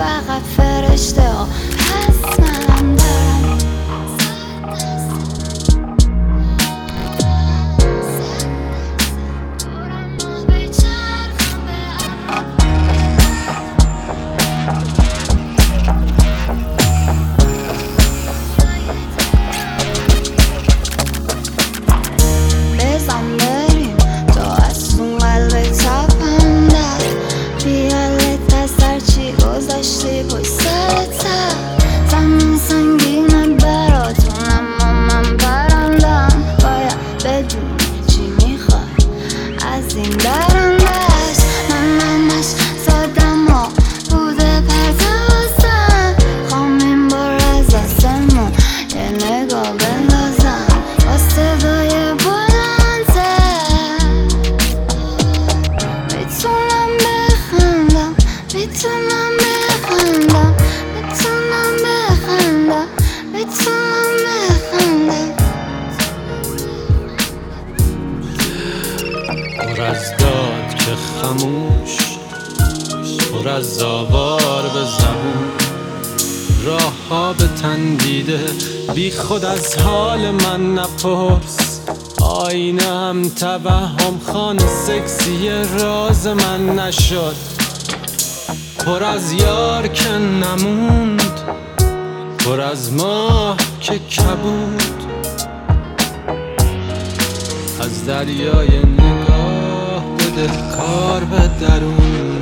فقط فرشته ها پس منم دارم بزن بریم تو از اون قلب تپنده خیالت از هرچی گذاشتی پای سرتم زمین سنگینه براتونم و من پرندم باید بدونی چی میخوای از این درندش منش زادم ها بوده پرتوازم خوام این بار از آسمون یه نگاه بندازم با صدای بلنده میتونم بخندم میتونم بخندم میتونم بخندم میتونم بخندم پر از داد که خموش پر از آوار به زبون راه ها به تندیده بی خود از حال من نپرس آینه هم توهم خانه سکسی راز من نشد پر از یار که نموند پر از ماه که کبود از دریای نگاه بده کار به درون